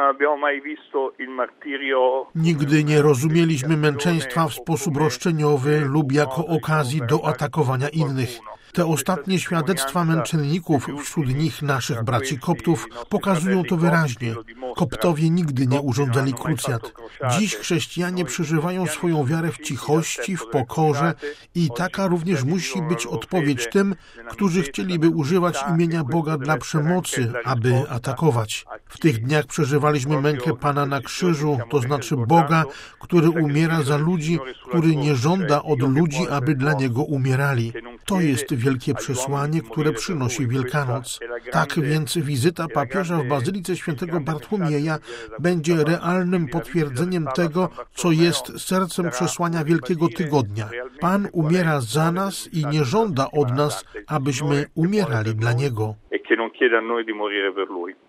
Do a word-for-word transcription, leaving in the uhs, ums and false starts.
Nigdy nie rozumieliśmy męczeństwa w sposób roszczeniowy lub jako okazji do atakowania innych. Te ostatnie świadectwa męczenników, wśród nich naszych braci Koptów, pokazują to wyraźnie. Koptowie nigdy nie urządzali krucjat. Dziś chrześcijanie przeżywają swoją wiarę w cichości, w pokorze i taka również musi być odpowiedź tym, którzy chcieliby używać imienia Boga dla przemocy, aby atakować. W tych dniach przeżywaliśmy mękę Pana na krzyżu, to znaczy Boga, który umiera za ludzi, który nie żąda od ludzi, aby dla Niego umierali. To jest wielkie przesłanie, które przynosi Wielkanoc. Tak więc wizyta papieża w Bazylice Świętego Bartłomieja będzie realnym potwierdzeniem tego, co jest sercem przesłania Wielkiego Tygodnia. Pan umiera za nas i nie żąda od nas, abyśmy umierali dla Niego.